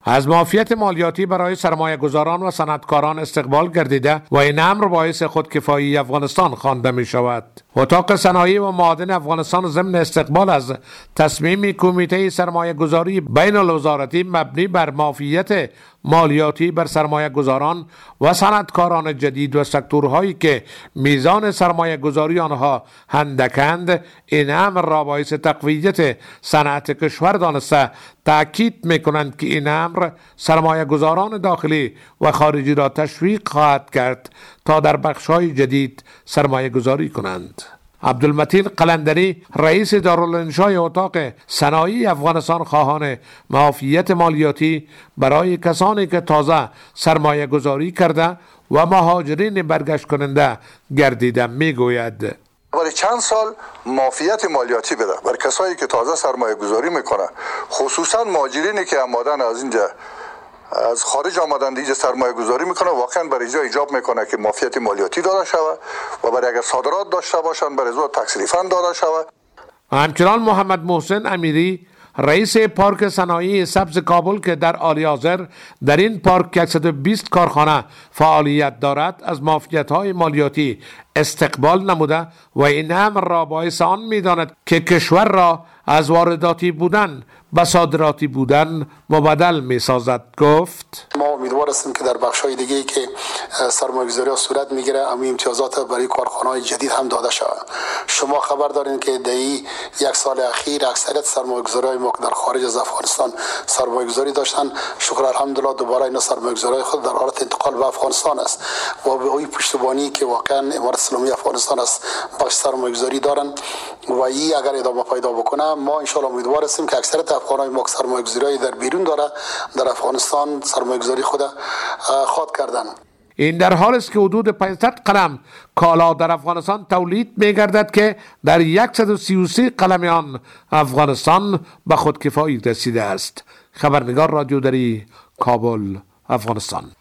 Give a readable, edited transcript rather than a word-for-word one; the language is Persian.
از معافیت مالیاتی برای سرمایه گذاران و صنعتکاران استقبال گردیده و این امر باعث خودکفایی افغانستان خوانده می شود. اتاق صنایع و معادن افغانستان ضمن استقبال از تصمیم کمیته سرمایه گذاری بین الوزارتی مبنی بر معافیت مالیاتی بر سرمایه گذاران و صنعتکاران جدید و سکتورهایی که میزان سرمایه گذاری آنها اندکند، این امر را باعث تقویت صنعت کشور دانسته تأکید میکنند که این امر سرمایه گذاران داخلی و خارجی را تشویق خواهد کرد تا در بخش‌های جدید سرمایه گذاری کنند. عبدالمتین قلندری رئیس دارالانشای اتاق صنایع افغانستان خواهان معافیت مالیاتی برای کسانی که تازه سرمایه گذاری کرده و مهاجرین برگشت کننده گردیده میگوید: برای چند سال معافیت مالیاتی بده برای کسایی که تازه سرمایه گذاری میکنه، خصوصا مهاجرینی که آمدن از اینجا از خارج آمدن دیگه سرمایه گذاری میکنه، واقعا برای اینجا ایجاب میکنه که معافیت مالیاتی داده شود و برای اگر صادرات داشته باشن برای زود تکس ریفند داده شود. همچنان محمد محسن امیری رئیس پارک صنایع سبز کابل که در حال حاضر در این پارک 120 کارخانه فعالیت دارد از معافیت‌های مالیاتی استقبال نموده و این امر را باعث آن می‌داند که کشور را از وارداتی بودن به صادراتی بودن مبدل می‌سازد. گفت: ما امیدوار هستیم که در بخش‌های دیگه‌ای که سرمایه‌گذاری صورت می‌گیره همین امتیازات برای کارخانه‌های جدید هم داده شود. شما خبر دارین که در یک سال اخیر اکثریت سرمایه‌گذارای ما که در خارج از افغانستان سرمایه‌گذاری داشتن، شکر الحمدلله دوباره این سرمایه‌گذاری خود در حالت انتقال به افغانستان است و به این پشتیبانی که واقعا امارات اسلامی افغانستان است بخش سرمایه‌گذاری دارن و این اگر ادامه پیدا بکنه، ما ان شاء الله امیدوار هستیم که اکثریت افغانای ما سرمایه‌گذاری در بیرون داره در افغانستان سرمایه‌گذاری خود خود کردن. این در حال است که حدود 500 قلم کالا در افغانستان تولید می‌گردد که در 133 قلم آن افغانستان به خودکفایی رسیده است. خبرنگار رادیو دری، کابل، افغانستان.